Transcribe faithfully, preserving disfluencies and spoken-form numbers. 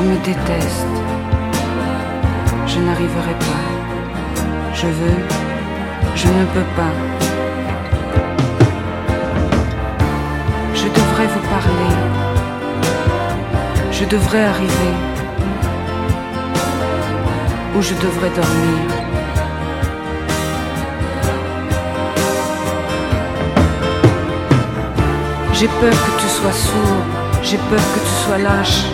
me déteste. Je n'arriverai pas. Je veux, je ne peux pas. Je devrais vous parler. Je devrais arriver. Ou je devrais dormir. J'ai peur que tu sois sourd. J'ai peur que tu sois lâche.